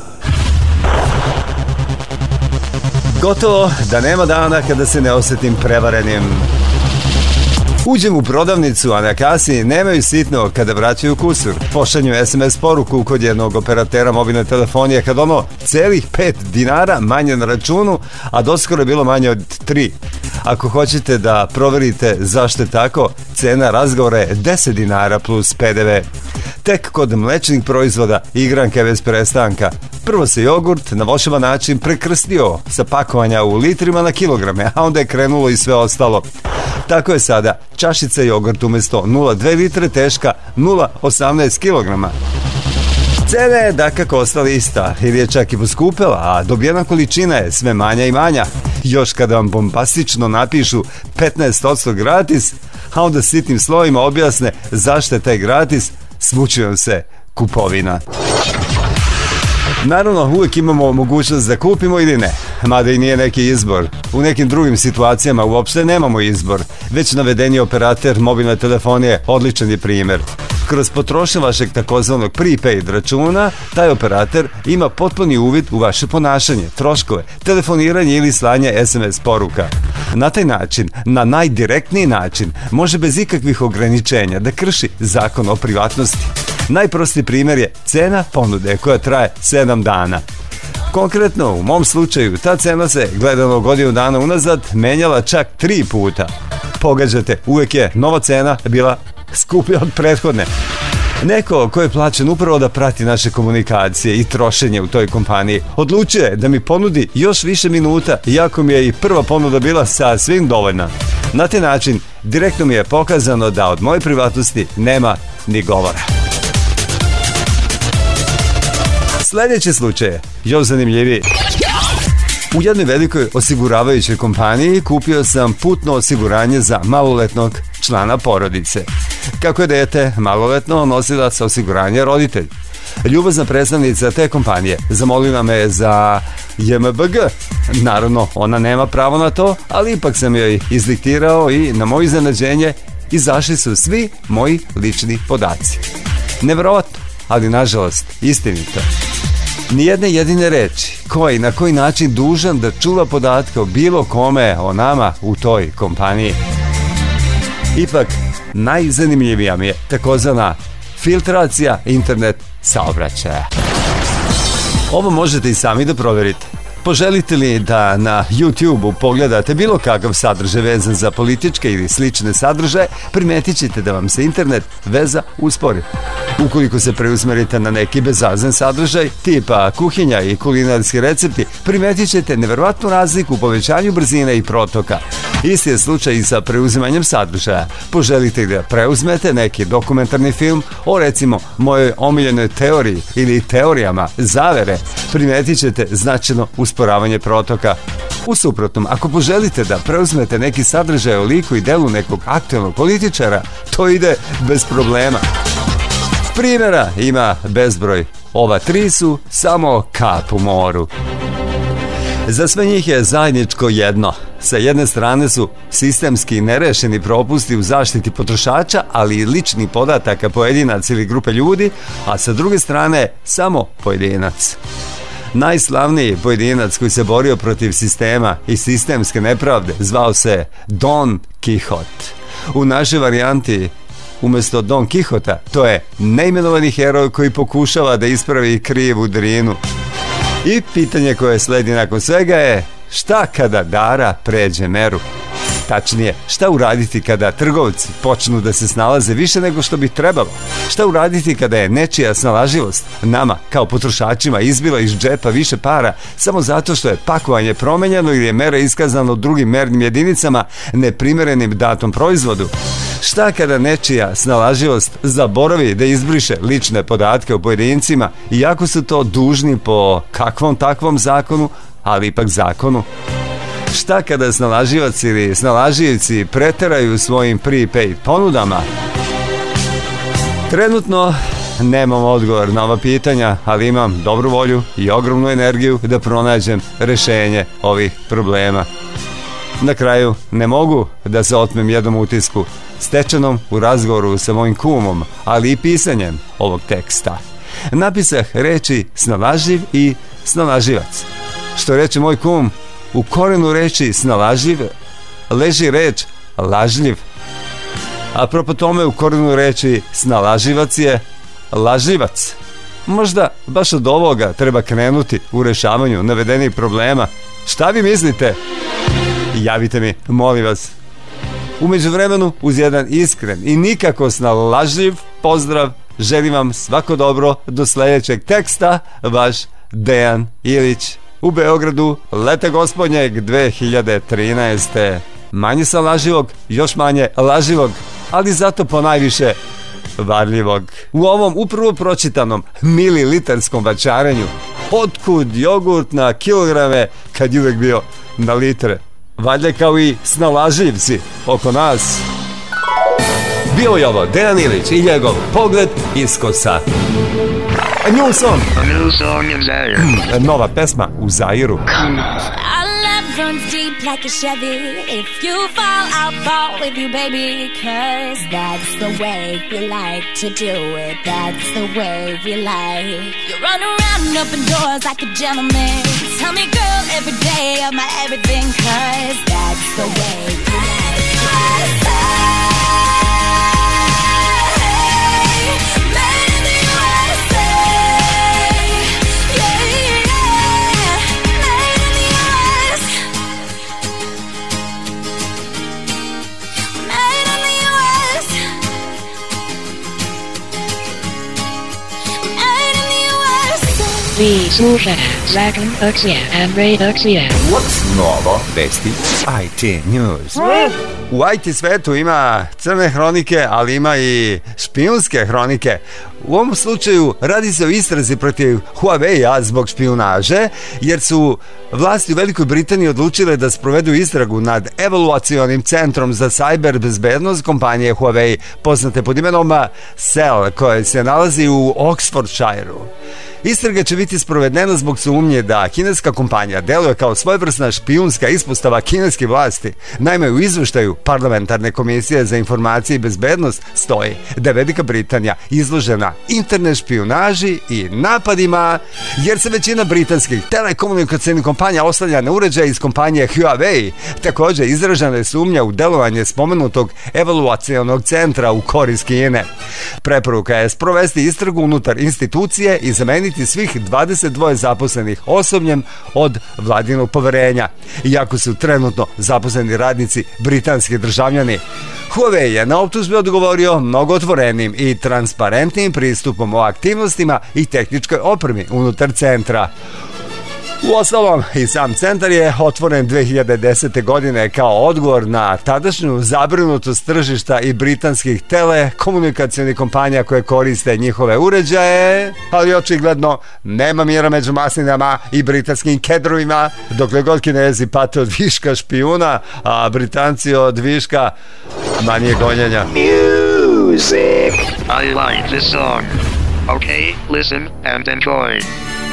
Gotovo da nema dana kada se ne osjetim prevarenim. Uđem u prodavnicu, a na kasi nemaju sitno kada vraćaju kusur. Pošalju es em es poruku kod jednog operatera mobilne telefonije kad ono celih pet dinara manje na računu, a doskoro je bilo manje od tri. Ako hoćete da proverite zašto je tako, cena razgovora je deset dinara plus pe de ve. Tek kod mlečnih proizvoda igranke bez prestanka. Prvo se jogurt na volševan način prekrstio sa pakovanja u litrima na kilograme, a onda je krenulo i sve ostalo. Tako je sada čašica jogurt umjesto nula zarez dve litre teška nula zarez osamnaest kilograma. Cena je dakako ostala ista ili je čak i poskupela, a dobijena količina je sve manja i manja. Još kada vam bombastično napišu petnaest posto gratis, a onda sitnim slovima objasne zašto je taj gratis, smuči vam se kupovina. Naravno, uvijek imamo mogućnost da kupimo ili ne, mada i nije neki izbor. U nekim drugim situacijama uopšte nemamo izbor, već navedeni operater mobilne telefonije odličan je primjer. Kroz potrošnju vašeg takozvanog prepaid računa, taj operater ima potpuni uvid u vaše ponašanje, troškove, telefoniranje ili slanje es em es poruka. Na taj način, na najdirektniji način, može bez ikakvih ograničenja da krši zakon o privatnosti. Najprostiji primjer je cena ponude koja traje sedam dana. Konkretno, u mom slučaju, ta cena se, gledano godinu dana unazad, menjala čak tri puta. Pogađate, uvijek je nova cena bila skuplja od prethodne. Neko ko je plaćen upravo da prati naše komunikacije i trošenje u toj kompaniji odlučio je da mi ponudi još više minuta, iako mi je i prva ponuda bila sasvim dovoljna. Na taj način direktno mi je pokazano da od moje privatnosti nema ni govora. Sljedeći slučaj je još zanimljiviji. U jednoj velikoj osiguravajućoj kompaniji kupio sam putno osiguranje za maloletnog člana porodice. Kako je dete maloletno, nosilac osiguranja roditelj. Ljubazna predstavnica te kompanije zamolila me za J M B G. Naravno, ona nema pravo na to, ali ipak sam joj izdiktirao i na moje iznenađenje izašli su svi moji lični podaci. Neverovatno, ali nažalost istinito. Nijedne jedine reči ko i na koji način dužan da čuva podatke o bilo kome o nama u toj kompaniji. Ipak, najzanimljivija mi je takozvana filtracija internet saobraćaja. Ovo možete i sami da proverite. Poželite li da na YouTube-u pogledate bilo kakav sadržaj vezan za političke ili slične sadržaje, primetit ćete da vam se internet veza uspori. Ukoliko se preusmerite na neki bezazan sadržaj, tipa kuhinja i kulinarski recepti, primetit ćete neverovatnu razliku u povećanju brzine i protoka. Isti je slučaj i sa preuzimanjem sadržaja. Poželite da preuzmete neki dokumentarni film o, recimo, mojoj omiljenoj teoriji ili teorijama zavere, primetit ćete značajno usporavanje protoka. U suprotnom, ako poželite da preuzmete neki sadržaj o liku i delu nekog aktualnog političara, to ide bez problema. Primjera ima bezbroj. Ova tri su samo kap u moru. Za sve njih je zajedničko jedno. Sa jedne strane su sistemski nerešeni propusti u zaštiti potrošača, ali i ličnih podataka pojedinaca ili grupe ljudi, a sa druge strane samo pojedinac. Najslavniji pojedinac koji se borio protiv sistema i sistemske nepravde zvao se Don Quixote. U našoj varijanti, umjesto Don Quixota, to je neimenovani heroj koji pokušava da ispravi krivu drinu. I pitanje koje sledi nakon svega je: šta kada Dara pređe meru? Tačnije, šta uraditi kada trgovci počnu da se snalaze više nego što bi trebalo? Šta uraditi kada je nečija snalažljivost nama, kao potrošačima, izbila iz džepa više para samo zato što je pakovanje promenjeno ili je mera iskazano drugim mernim jedinicama neprimerenim datom proizvodu? Šta kada nečija snalažljivost zaboravi da izbriše lične podatke o pojedincima, iako su to dužni po kakvom takvom zakonu, ali ipak zakonu? Šta kada snalaživac ili snalažljivci preteraju svojim prepaid ponudama? Trenutno nemam odgovor na ova pitanja, ali imam dobru volju i ogromnu energiju da pronađem rešenje ovih problema. Na kraju, ne mogu da se otmem jednom utisku stečenom u razgovoru sa mojim kumom, ali i pisanjem ovog teksta. Napisah reči snalažljiv i snalažljivac. Što reče moj kum, u korenu reči snalažljiv leži reč lažljiv. Apropo tome, u korenu reči snalažljivac je lažljivac. Možda baš od ovoga treba krenuti u rešavanju navedenih problema. Šta vi mislite? Javite mi, molim vas. U međuvremenu, uz jedan iskren i nikako snalažljiv pozdrav, želim vam svako dobro do sljedećeg teksta. Vaš Dejan Ilić. U Beogradu, leta gospodnjeg dve hiljade trinaeste. Manje snalažljivog, još manje lažljivog, ali zato ponajviše varljivog. U ovom upravo pročitanom mililitarskom vačaranju, otkud jogurt na kilograme kad je uvek bio na litre? Valjda kao i snalažljivci oko nas. Bio je ovo Dejan Ilić i njegov pogled iskosa. A new song. A new song in Zaire. Nova pesma u Zairu. Our love runs deep like a Chevy. If you fall, I'll fall with you, baby. Cause that's the way we like to do it. That's the way we like. You run around and open doors like a gentleman. Tell me, girl, every day of my everything. Cause that's the way we like. Vi slušate Zakon Aksija and Ray Aksija. What's novo? Vesti I T News. U I T svetu ima crne hronike, ali ima i špijunske hronike. U ovom slučaju radi se o istrazi protiv Huawei-a zbog špijunaže, jer su vlasti u Velikoj Britaniji odlučile da sprovedu istragu nad evaluacionim centrom za sajber bezbednost kompanije Huawei, poznate pod imenom Cell, koje se nalazi u Oxfordshireu. Istraga će biti sprovedena zbog sumnje da kineska kompanija deluje kao svojevrsna špijunska ispostava kineske vlasti. Naime, u izveštaju Parlamentarne komisije za informacije i bezbednost stoji da je Velika Britanija izložena internet špijunaži i napadima, jer se većina britanskih telekomunikacijnih kompanija oslanja na uređaje iz kompanije Huawei. Također izražena je sumnja u delovanje spomenutog evaluacionog centra u korist Kine. Preporuka je sprovesti istragu unutar institucije i zameniti svih dvadeset dva zaposlenih osobljem od vladinog poverenja, iako su trenutno zaposleni radnici britanski državljani. Huawei je na optužbe odgovorio mnogo otvorenim i transparentnim pristupom o aktivnostima i tehničkoj opremi unutar centra. Uostalom, i sam centar je otvoren dve hiljade desete. godine kao odgovor na tadašnju zabrinutost tržišta i britanskih telekomunikacijnih kompanija koje koriste njihove uređaje, ali očigledno nema mira među maslinama i britanskim kedrovima, dokle god Kinezi pate od viška špijuna, a Britanci od viška manje gonjenja. Music. I like this song. Okay, listen and enjoy.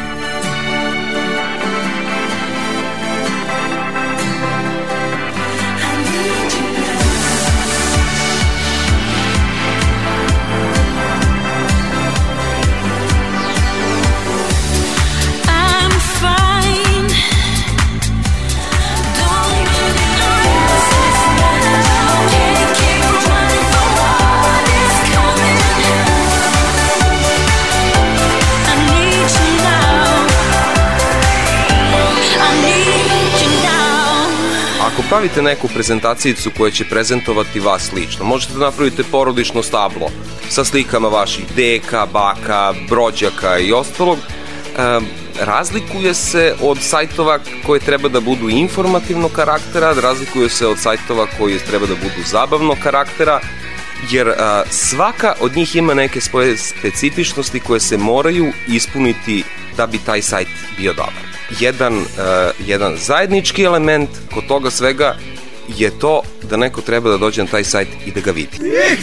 Ako pravite neku prezentacijicu koja će prezentovati vas lično, možete da napravite porodično stablo sa slikama vaših deka, baka, brođaka i ostalog. E, razlikuje se od sajtova koje treba da budu informativnog karaktera, razlikuje se od sajtova koji treba da budu zabavnog karaktera, jer a, svaka od njih ima neke svoje specifičnosti koje se moraju ispuniti da bi taj sajt bio dobar. Jedan, uh, jedan zajednički element kod toga svega je to da neko treba da dođe na taj sajt i da ga vidi.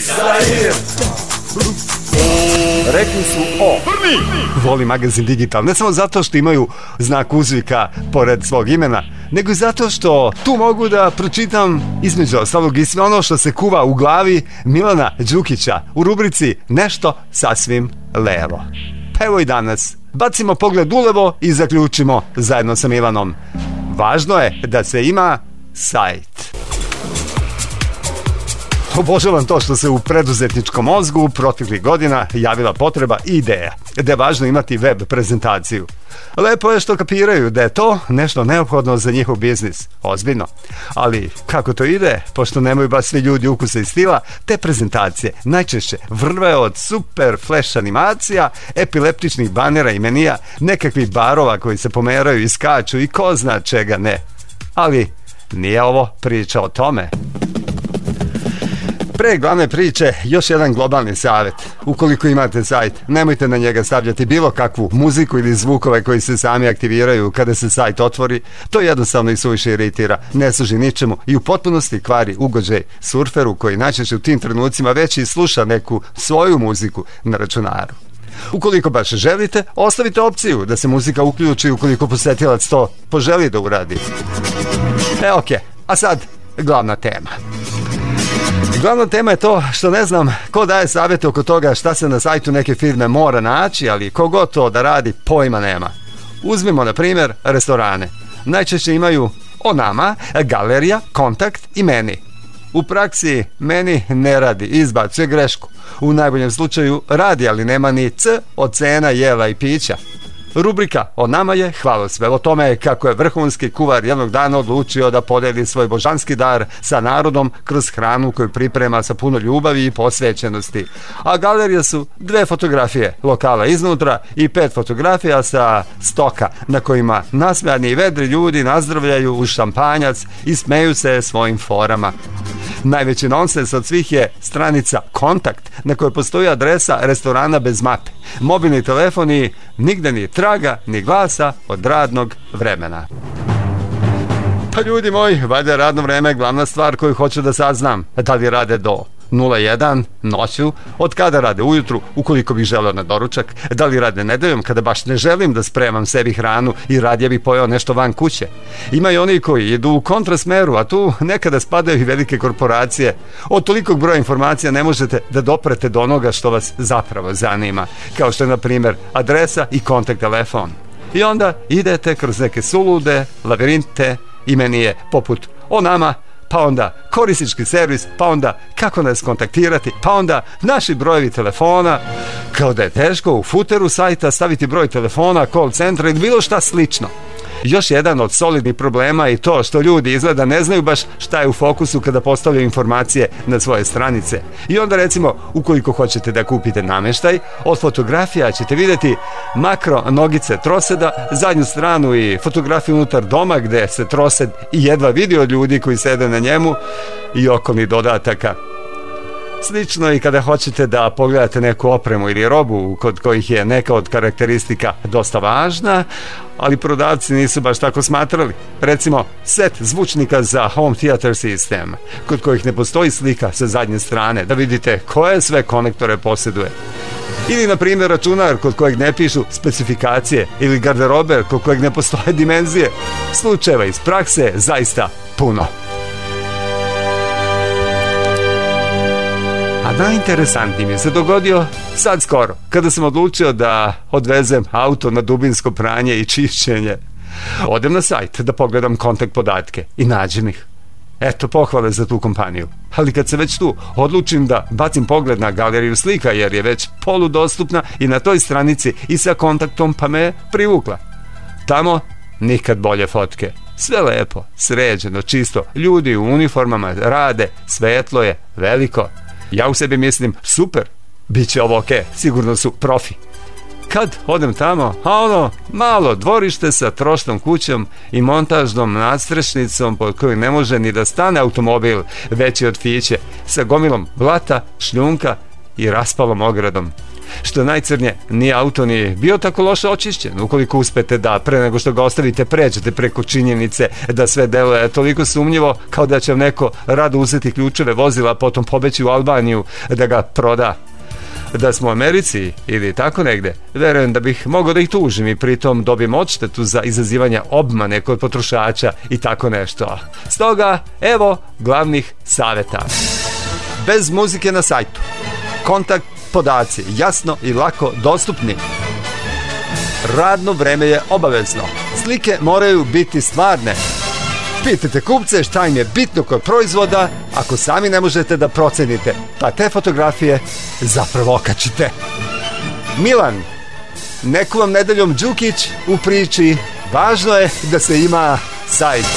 Rekli su o Voli magazin Digital, ne samo zato što imaju znak uzvika pored svog imena, nego i zato što tu mogu da pročitam između ostalog i sve ono što se kuva u glavi Milana Đukića u rubrici Nešto sasvim levo. Pa evo i danas bacimo pogled ulevo i zaključimo zajedno sa Milanom. Važno je da se ima sajt. Obožavam to što se u preduzetničkom mozgu proteklih godina javila potreba i ideja da je važno imati web prezentaciju. Lepo je što kapiraju da je to nešto neophodno za njihov biznis. Ozbiljno. Ali kako to ide, pošto nemaju baš svi ljudi ukusa i stila, te prezentacije najčešće vrve od super flash animacija, epileptičnih banera i menija, nekakvih barova koji se pomeraju i skaču i ko zna čega ne. Ali nije ovo priča o tome. Pre glavne priče, još jedan globalni savjet. Ukoliko imate sajt, nemojte na njega stavljati bilo kakvu muziku ili zvukove koji se sami aktiviraju kada se sajt otvori. To jednostavno i suviše iritira, ne služi ničemu i u potpunosti kvari ugođaj surferu koji najčešće u tim trenucima već i sluša neku svoju muziku na računaru. Ukoliko baš želite, ostavite opciju da se muzika uključi ukoliko posetilac to poželi da uradi. E, ok, a sad glavna tema. Glavna tema je to što ne znam ko daje savjete oko toga šta se na sajtu neke firme mora naći, ali kogod to da radi pojma nema. Uzmimo na primjer restorane. Najčešće imaju o nama, galerija, kontakt i meni. U praksi meni ne radi, izbacuje grešku. U najboljem slučaju radi, ali nema ni C od cena, jela i pića. Rubrika o nama je hvalospev o tome kako je vrhunski kuvar jednog dana odlučio da podeli svoj božanski dar sa narodom kroz hranu koju priprema sa puno ljubavi i posvećenosti. A galerija su dve fotografije lokala iznutra i pet fotografija sa stoka na kojima nasmejani i vedri ljudi nazdravljaju uz šampanjac i smeju se svojim forama. Najveći nonsens od svih je stranica Kontakt na kojoj postoji adresa restorana bez mape. Mobilni telefoni, nigde ni traga ni glasa od radnog vremena. Pa ljudi moji, valjda je radno vreme glavna stvar koju hoću da saznam. Da li rade do nula jedan noću, od kada rade ujutru ukoliko bih želeo na doručak, da li rade nedeljom kada baš ne želim da spremam sebi hranu i radije bih pojeo nešto van kuće. Ima i oni koji idu u kontrasmeru, a tu nekada spadaju i velike korporacije. Od tolikog broja informacija ne možete da doprete do onoga što vas zapravo zanima, kao što je na primjer adresa i kontakt telefon. I onda idete kroz neke sulude, labirinte i menije poput o nama, pa onda korisnički servis, pa onda kako nas kontaktirati, pa onda naši brojevi telefona, kao da je teško u footeru sajta staviti broj telefona, call centra ili bilo šta slično. Još jedan od solidnih problema je to što ljudi izgleda ne znaju baš šta je u fokusu kada postavljaju informacije na svoje stranice. I onda recimo, ukoliko hoćete da kupite nameštaj, od fotografija ćete vidjeti makro nogice troseda, zadnju stranu i fotografiju unutar doma gde se trosed i jedva vidi od ljudi koji sede na njemu i okolnih dodataka. Slično i kada hoćete da pogledate neku opremu ili robu kod kojih je neka od karakteristika dosta važna, ali prodavci nisu baš tako smatrali. Recimo, set zvučnika za home theater system, kod kojih ne postoji slika sa zadnje strane, da vidite koje sve konektore posjeduje. Ili, na primjer, računar kod kojeg ne pišu specifikacije ili garderober kod kojeg ne postoje dimenzije. Slučajeva iz prakse je zaista puno. A najinteresantniji mi se dogodio sad skoro, kada sam odlučio da odvezem auto na dubinsko pranje i čišćenje. Odem na sajt da pogledam kontakt podatke i nađem ih. Eto pohvale za tu kompaniju. Ali kad se već tu odlučim da bacim pogled na galeriju slika jer je već poludostupna i na toj stranici i sa kontaktom, pa me privukla. Tamo nikad bolje fotke. Sve lepo, sređeno, čisto. Ljudi u uniformama rade, svetlo je, veliko. Ja u sebi mislim, super, bit će ovo okej, sigurno su profi. Kad odem tamo, a ono, malo dvorište sa trošnom kućom i montažnom nadstrešnicom pod koju ne može ni da stane automobil veći od fiće, sa gomilom blata, šljunka i raspalom ogradom. Što najcrnje, nije auto ni bio tako loše očišćen, ukoliko uspete da pre nego što ga ostavite pređete preko činjenice da sve deluje toliko sumnjivo kao da će vam neko rado uzeti ključeve vozila, potom pobeći u Albaniju da ga proda. Da smo u Americi ili tako negde, verujem da bih mogao da ih tužim i pritom dobijem odštetu za izazivanje obmane kod potrošača i tako nešto. Stoga, evo glavnih saveta. Bez muzike na sajtu. Kontakt podaci, jasno i lako dostupni. Radno vreme je obavezno. Slike moraju biti stvarne. Pitajte kupce šta im je bitno kod proizvoda ako sami ne možete da procenite, pa te fotografije zapravo okačite. Milan, neku vam nedeljom Đukić u priči, važno je da se ima sajt.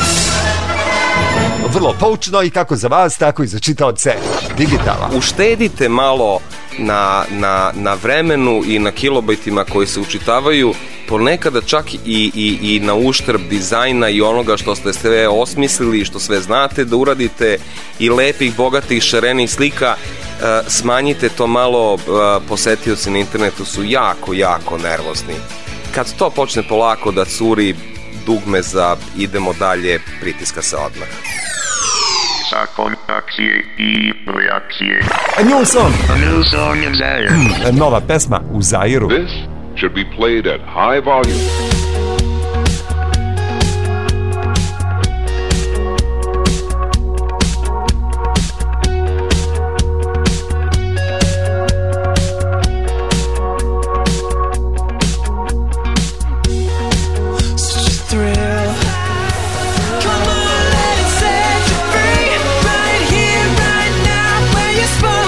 Vrlo poučno i kako za vas, tako i za čitaoce digitala. Uštedite malo na, na, na vremenu i na kilobajtima koji se učitavaju, ponekada čak i, i, i na uštrb dizajna i onoga što ste sve osmislili i što sve znate da uradite i lepih, bogatih, šarenih slika. E, smanjite to malo, e, posetioci na internetu su jako, jako nervozni. Kad to počne polako da curi, dugme za idemo dalje pritiska se odmah. Zakon akcije i reakcije. A new song. A new song in Zaire. Nova pesma u Zairu. This should be played at high volume.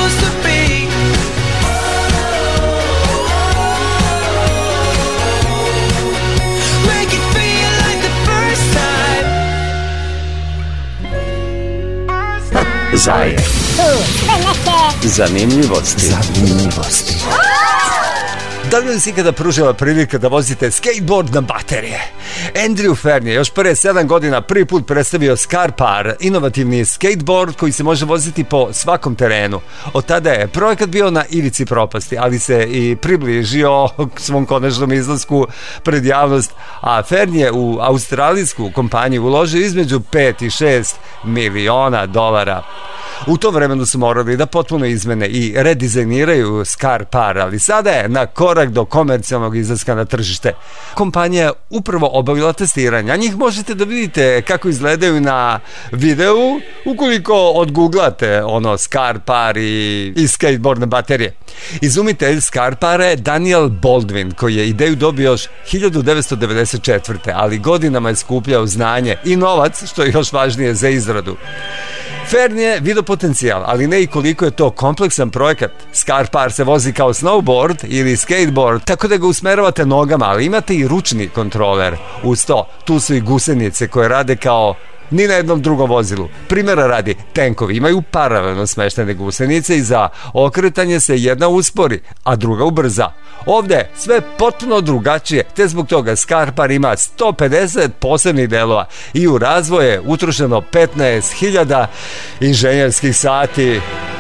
Supposed to be. Zaje. Zanimljivosti. Zanimljivosti. Da li vam si ikada pružila prilika da vozite skateboard na baterije? Andrew Fern je još pre sedam godina prvi put predstavio Scarpar, inovativni skateboard koji se može voziti po svakom terenu. Od tada je projekat bio na ivici propasti, ali se i približio svom konačnom izlasku pred javnost, a Fern je u australijsku kompaniju uložio između pet i šest miliona dolara. U tom vremenu su morali da potpuno izmene i redizajniraju Scarpar, ali sada je na korak do komercijalnog izlaska na tržište. Kompanija je upravo obavila testiranja. Njih možete da vidite kako izgledaju na videu ukoliko odguglate ono Scarpar i, i skateboard na baterije. Izumitelj Scarpara je Daniel Baldwin, koji je ideju dobio još hiljadu devetsto devedeset četvrte. ali godinama je skupljao znanje i novac, što je još važnije za izradu. Fern je video potencijal, ali ne i koliko je to kompleksan projekat. Scarpar se vozi kao snowboard ili skateboard, tako da ga usmeravate nogama, ali imate i ručni kontroler. Uz to, tu su i gusenice koje rade kao ni na jednom drugom vozilu. Primjera radi, tenkovi imaju paralelno smeštene gusenice i za okretanje se jedna uspori, a druga ubrza. Ovde je sve potpuno drugačije, te zbog toga Scarpar ima sto pedeset posebnih delova i u razvoj je utrošeno petnaest hiljada inženjerskih sati.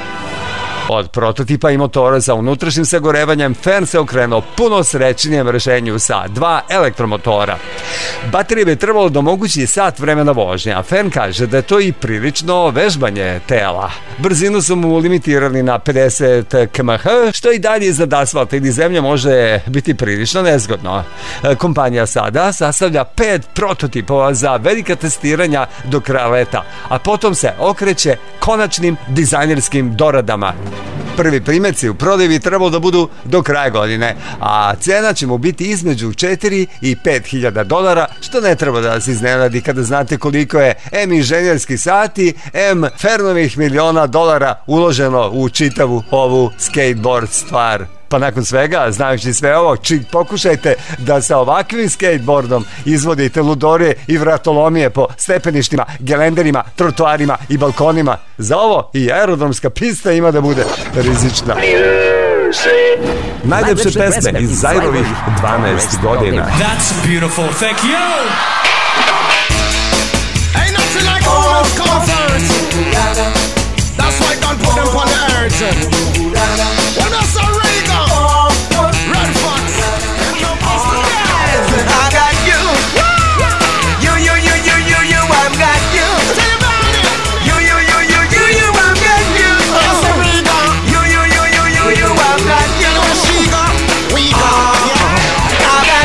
Od prototipa i motora za unutrašnjim sagorevanjem, Fern se okrenuo puno srećnijem rešenju sa dva elektromotora. Baterije bi trebalo da omogući sat vremena vožnje, a Fern kaže da je to i prilično vežbanje tela. Brzinu su mu limitirali na pedeset kilometara po satu, što i dalje iznad asfalta ili zemlje može biti prilično nezgodno. Kompanija sada sastavlja pet prototipova za velika testiranja do kraja leta, a potom se okreće konačnim dizajnerskim doradama. Prvi primjerci u prodaju bi trebalo da budu do kraja godine, a cena će mu biti između četiri i pet hiljada dolara, što ne treba da vas iznenadi kada znate koliko je em inženjerskih sati, em Fernovih miliona dolara uloženo u čitavu ovu skateboard stvar. Pa nakon svega, znajući sve ovo, čik pokušajte da sa ovakvim skateboardom izvodite ludorije i vratolomije po stepeništima, gelenderima, trotoarima i balkonima. Za ovo i aerodromska pista ima da bude rizična. Najlepše pesme iz Zairovih dvanaest godina. That's beautiful, thank you! Ain't nothing like a woman's comfort. That's why God put them on the earth. When I saw Reagan, Red Fox, and no Buster Guys. I got you. You, you, you, you, you, you, I've got you. Tell you about it. You, you, you, you, you, you, I've got you. Yes, Reagan. You, you, you, you, you, you, I've got you. She got, we got, yeah, I got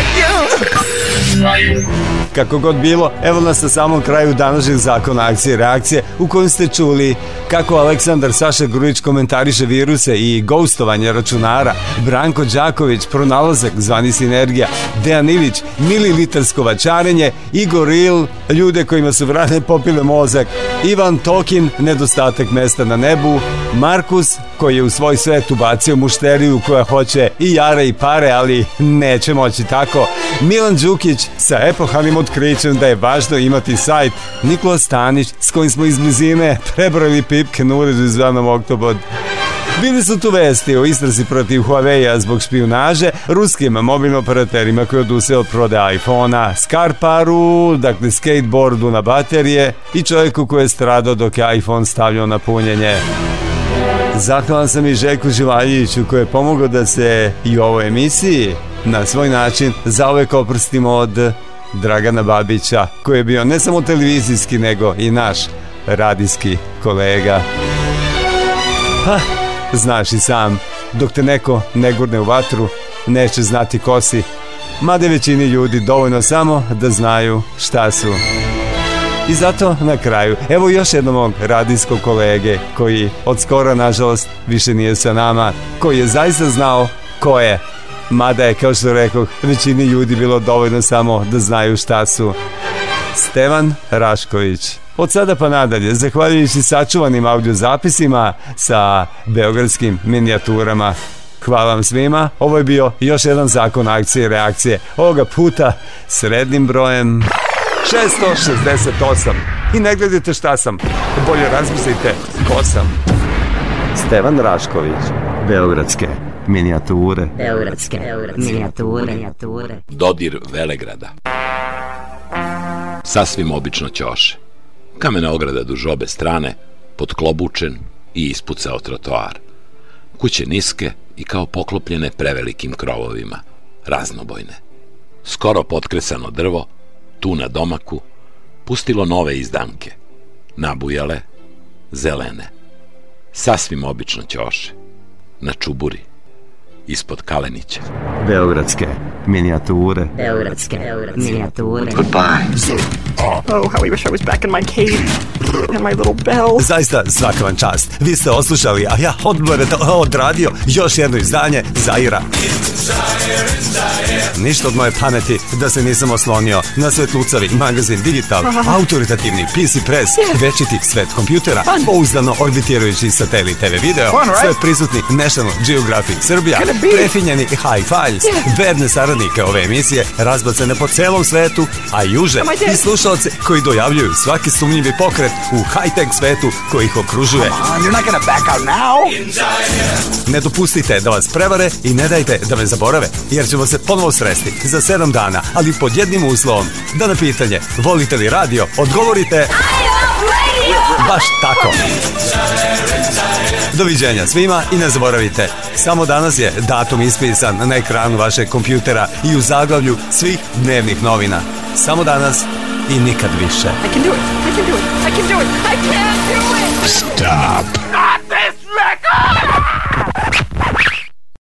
you. Kako god bilo, evo nas na samom kraju današnjeg zakona akcije i reakcije, u kojem ste čuli kako Aleksandar Saša Grujić komentariše viruse i ghostovanje računara, Branko Đaković pronalazak zvani Sinergija, Dejan Ilić mililitarsko vačarenje, Igor Il ljude kojima su vrane popile mozak, Ivan Tokin nedostatak mesta na nebu, Markus koji je u svoj svet ubacio mušteriju koja hoće i jare i pare, ali neće moći tako, Milan Đukić sa epohalnim otkrićem da je važno imati sajt, Nikola Stanić s kojim smo iz blizine prebrojili pipke na uredu izvanom Oktobod. Bili su tu vesti o istrazi protiv Huawei-a zbog špijunaže, ruskim mobilnim operaterima koji oduse od prodaje iPhone-a, Scarparu, dakle skateboardu na baterije i čovjeku koji je stradao dok je iPhone stavljao na punjenje. Zahvalan sam i Željku Živaljiću koji je pomogao da se i u ovoj emisiji na svoj način zauvek oprstimo od Dragana Babića, koji je bio ne samo televizijski nego i naš radijski kolega. Pa, znaš i sam, dok te neko ne gurne u vatru, neće znati ko si, mada većini ljudi dovoljno samo da znaju šta su. I zato na kraju, evo još jednog mog radijskog kolege koji od skora nažalost više nije sa nama, koji je zaista znao ko je, mada je, kao što rekoh, većini ljudi bilo dovoljno samo da znaju šta su. Stevan Rašković. Od sada pa nadalje, zahvaljujući sačuvanim audio zapisima sa beogradskim minijaturama. Hvala vam svima, ovo je bio još jedan zakon akcije i reakcije, ovoga puta s rednim brojem šesto šezdeset osam. i ne gledajte šta sam. Bolje razmislite ko sam. Stevan Rašković, Beogradske minijature. Beogradske minijature. Dodir Velegrada. Sasvim obično ćoše. Kamena ograda duž obe strane, potklobučen i ispucao trotoar. Kuće niske i kao poklopljene prevelikim krovovima, raznobojne. Skoro potkresano drvo, tu na domaku, pustilo nove izdanke. Nabujale, zelene. Sasvim obično ćoše. Na čuburi. Ispod Kalenića. Beogradske minijature. Beogradske minijature. Goodbye. Oh, how I wish I was back in my cave and my little bell. Zaista svaka vam čast. Vi ste oslušali, a ja odmah odradio još jedno izdanje Zaira. Ništa od moje pameti da se nisam oslonio na Svetlucavi magazin Digital, autoritativni P C Press, večiti svet kompjutera, pouzdano orbitirajući satelit T V video, sve prisutni National Geographic Srbija, prefinjeni High Files, verne saradnike ove emisije, razbacane po celom svetu, a juže i slušalce koji dojavljuju svaki sumnjivi pokret u high-tech svetu koji ih okružuje. Ne dopustite da vas prevare i ne dajte da me zaborave, jer ćemo se ponovo sresti za sedam dana, ali pod jednim uslovom, da na pitanje volite li radio, odgovorite baš tako. Doviđenja svima i ne zaboravite, samo danas je datum ispisan na ekranu vašeg kompjutera i u zaglavlju svih dnevnih novina. Samo danas i nikad više. I can do it. I can do it. I can do it. I can do it. Stop.